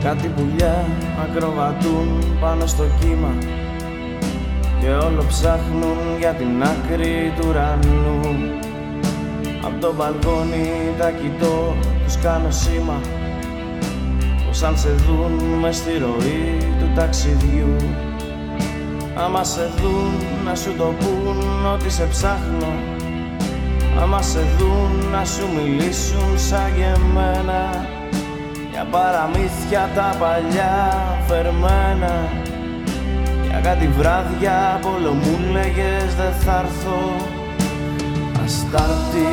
Κάτι πουλιά ακροβατούν πάνω στο κύμα και όλο ψάχνουν για την άκρη του ουρανού. Απ' το μπαλκόνι τα κοιτώ, τους κάνω σήμα, πως αν σε δουν μες στη ροή του ταξιδιού, άμα σε δουν να σου το πουν ότι σε ψάχνω, άμα σε δουν να σου μιλήσουν σαν και εμένα, για παραμύθια τα παλιά φερμένα, για κάτι βράδια που όλο μου λέγες δεν θα έρθω. Αστάρτη,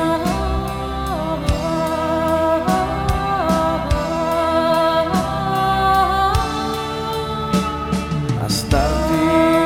Αστάρτη,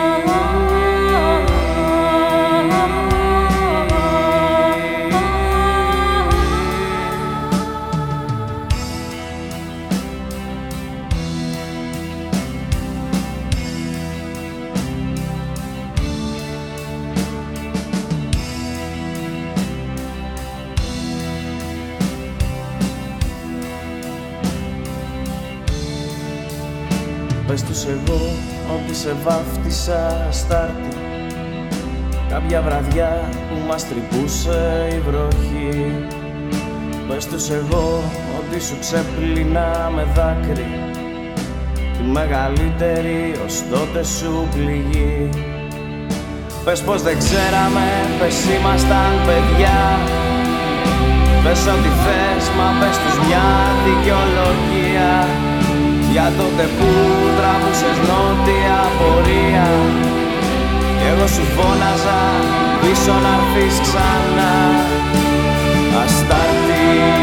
πες τους εγώ ότι σε βάφτισα Αστάρτη, κάποια βραδιά που μας τρυπούσε η βροχή. Πες τους εγώ ότι σου ξέπλυνα με δάκρυ τη μεγαλύτερη ως τότε σου πληγή. Πες πως δεν ξέραμε, πες ήμασταν παιδιά, πες ό,τι θες, μα πες τους μια δικαιολογία για τότε που τραβούσες νότια πορεία κι εγώ σου φώναζα πίσω να έρθεις ξανά. Αστάρτη,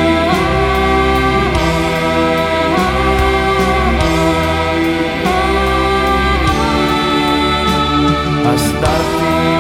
Αστάρτη,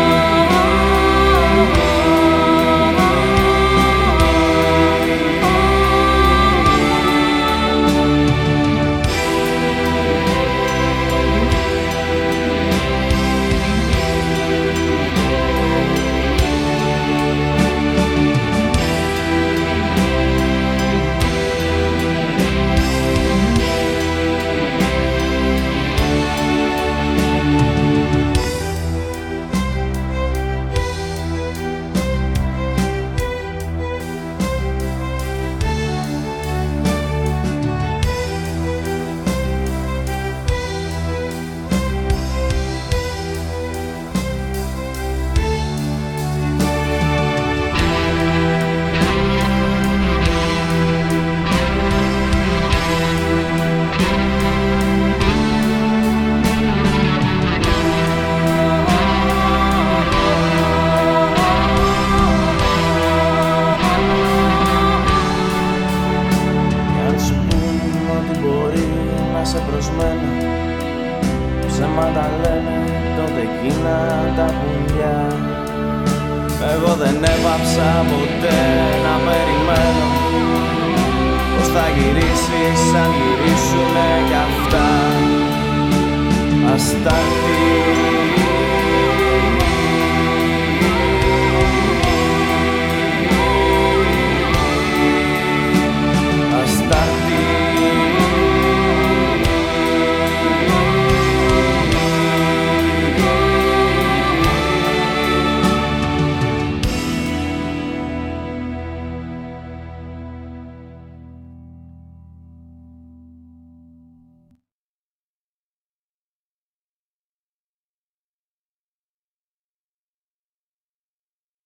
ψέματα λένε τότε εκείνα τα πουλιά. Εγώ δεν έβαψα ποτέ να περιμένω πως θα γυρίσεις αν γυρίσουνε κι αυτά. Αστάρτη,